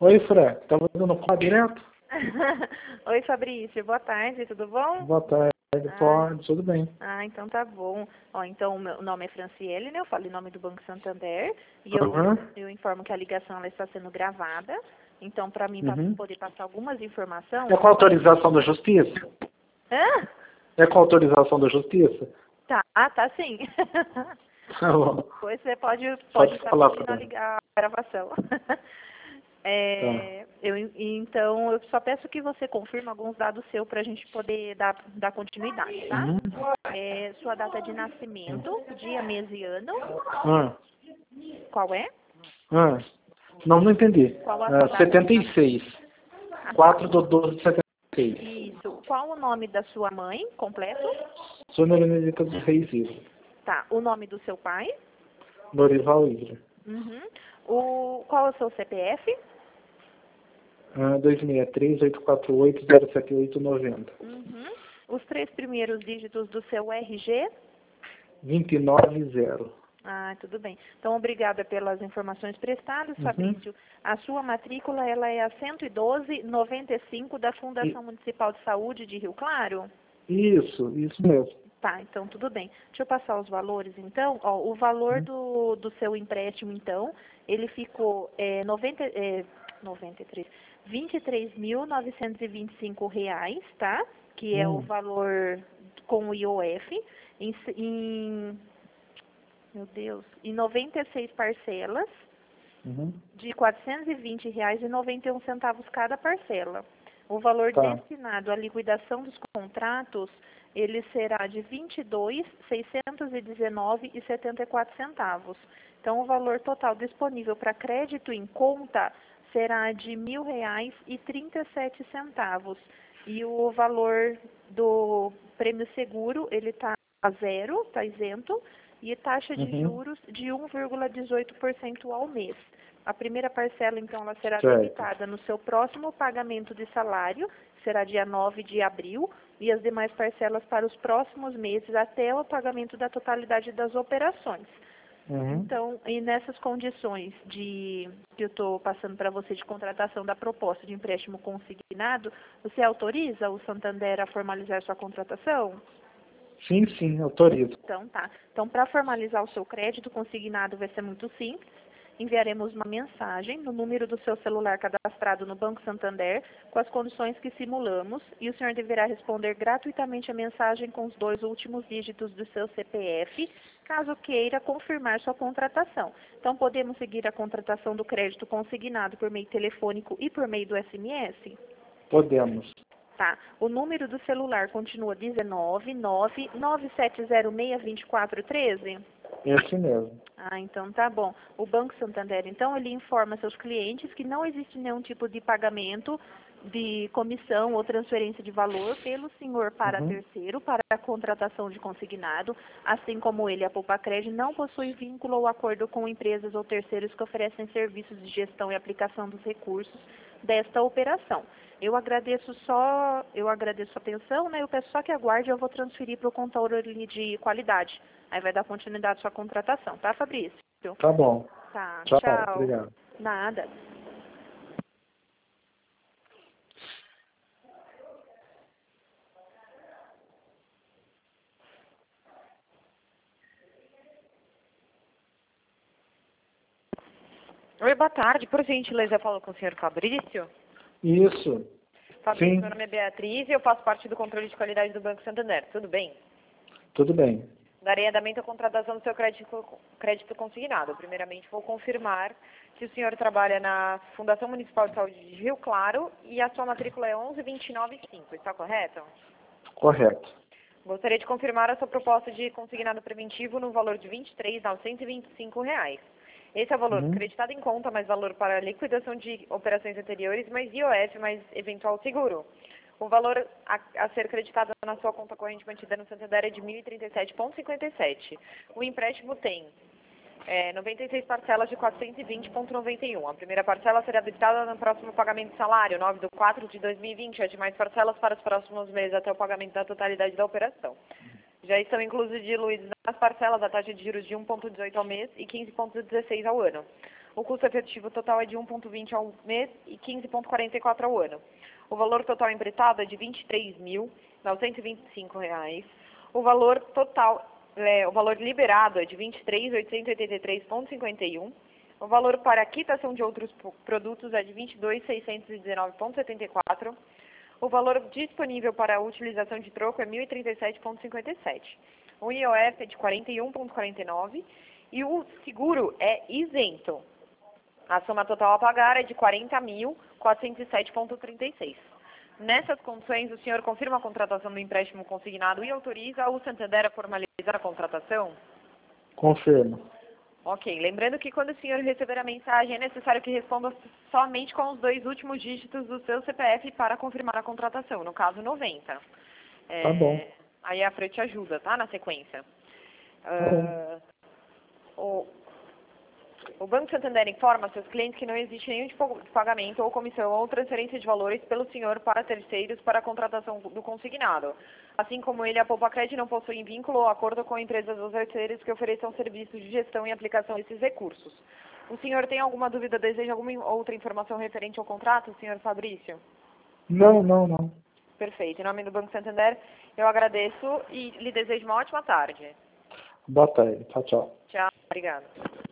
Oi, Fran. Tá dando call direto? Oi, Fabrício. Boa tarde, tudo bom? Boa tarde, pode, tudo bem. Então tá bom. Ó, então, o meu nome é Franciele, né? Eu falo em nome do Banco Santander. E Uhum. eu informo que a ligação ela está sendo gravada. Então, para mim poder passar algumas informações... É com autorização da Justiça? Hã? É com autorização da Justiça? Tá sim. Tá bom. Depois você pode estar falar, pedindo Fran. a gravação. Então, eu só peço que você confirme alguns dados seus para a gente poder dar continuidade, tá? Sua data de nascimento, dia, mês e ano. Ah, Qual é? ah. Não entendi. Qual a sua data? 76. 4 de 12 de 76. Isso. Qual o nome da sua mãe, completo? Sônia Benedita dos Reis Isla. Tá. O nome do seu pai? Dorival Isla. Qual é o seu CPF? 263-848-07890. Os 3 primeiros dígitos do seu RG? 290. Tudo bem. Então, obrigada pelas informações prestadas, Fabrício. A sua matrícula ela é a 11295 da Fundação Municipal de Saúde de Rio Claro? Isso mesmo. Tá, então tudo bem. Deixa eu passar os valores, então. Ó, o valor do seu empréstimo, então, ele ficou R$ 23.925, tá? Que é o valor com o IOF, em 96 parcelas de R$ 420,91 cada parcela. O valor destinado à liquidação dos contratos, ele será de R$ 22.619,74. Então, o valor total disponível para crédito em conta será de R$ 1.000,37. E o valor do prêmio seguro, ele está a zero, está isento, e taxa de juros de 1,18% ao mês. A primeira parcela, então, ela será debitada no seu próximo pagamento de salário, será dia 9 de abril, e as demais parcelas para os próximos meses até o pagamento da totalidade das operações. Então, e nessas condições que eu estou passando para você de contratação da proposta de empréstimo consignado, você autoriza o Santander a formalizar sua contratação? Sim, autorizo. Então, tá. Então, para formalizar o seu crédito consignado vai ser muito simples. Enviaremos uma mensagem no número do seu celular cadastrado no Banco Santander com as condições que simulamos e o senhor deverá responder gratuitamente a mensagem com os 2 últimos dígitos do seu CPF, caso queira confirmar sua contratação. Então, podemos seguir a contratação do crédito consignado por meio telefônico e por meio do SMS? Podemos. Tá. O número do celular continua 19997062413? Esse mesmo. Então tá bom. O Banco Santander, então, ele informa seus clientes que não existe nenhum tipo de pagamento de comissão ou transferência de valor pelo senhor para terceiro, para a contratação de consignado, assim como ele, a Poupacred, não possui vínculo ou acordo com empresas ou terceiros que oferecem serviços de gestão e aplicação dos recursos desta operação. Eu agradeço a atenção, né? Eu peço só que aguarde, eu vou transferir para o controle de qualidade. Aí vai dar continuidade à sua contratação, tá, Fabrício? Tá bom. Tá, Tchau. tchau. Obrigado. Nada. Oi, boa tarde. Por gentileza, eu falo com o senhor Fabrício. Isso. Fabrício, meu nome é Beatriz e eu faço parte do controle de qualidade do Banco Santander. Tudo bem? Tudo bem. Darei andamento à contratação do seu crédito consignado. Primeiramente, vou confirmar que o senhor trabalha na Fundação Municipal de Saúde de Rio Claro e a sua matrícula é 11295. Está correto? Correto. Gostaria de confirmar a sua proposta de consignado preventivo no valor de R$ 23.925. Esse é o valor creditado em conta, mais valor para liquidação de operações anteriores, mais IOF, mais eventual seguro. O valor a ser creditado na sua conta corrente mantida no Santander é de R$ 1.037,57. O empréstimo tem 96 parcelas de R$ 420,91. A primeira parcela será debitada no próximo pagamento de salário, 9/4/2020. As demais parcelas para os próximos meses até o pagamento da totalidade da operação. Já estão inclusos e diluídos nas parcelas a taxa de juros de 1,18 ao mês e 15,16 ao ano. O custo efetivo total é de 1,20 ao mês e 15,44 ao ano. O valor total empretado é de R$ 23.925. O valor total, o valor liberado é de R$ 23.883,51. O valor para quitação de outros produtos é de R$ 22.619,74. O valor disponível para a utilização de troco é R$ 1.037,57. O IOF é de 41,49 e o seguro é isento. A soma total a pagar é de R$ 40.407,36. Nessas condições, o senhor confirma a contratação do empréstimo consignado e autoriza o Santander a formalizar a contratação? Confirmo. Ok. Lembrando que quando o senhor receber a mensagem, é necessário que responda somente com os 2 últimos dígitos do seu CPF para confirmar a contratação, no caso 90. Tá bom. Aí a Fran te ajuda, tá? Na sequência. O Banco Santander informa seus clientes que não existe nenhum tipo de pagamento ou comissão ou transferência de valores pelo senhor para terceiros para a contratação do consignado. Assim como ele, a Poupacred não possui vínculo ou acordo com empresas ou terceiros que ofereçam serviços de gestão e aplicação desses recursos. O senhor tem alguma dúvida, deseja alguma outra informação referente ao contrato, senhor Fabrício? Não. Perfeito. Em nome do Banco Santander, eu agradeço e lhe desejo uma ótima tarde. Boa tarde. Tchau, tchau. Tchau. Obrigada.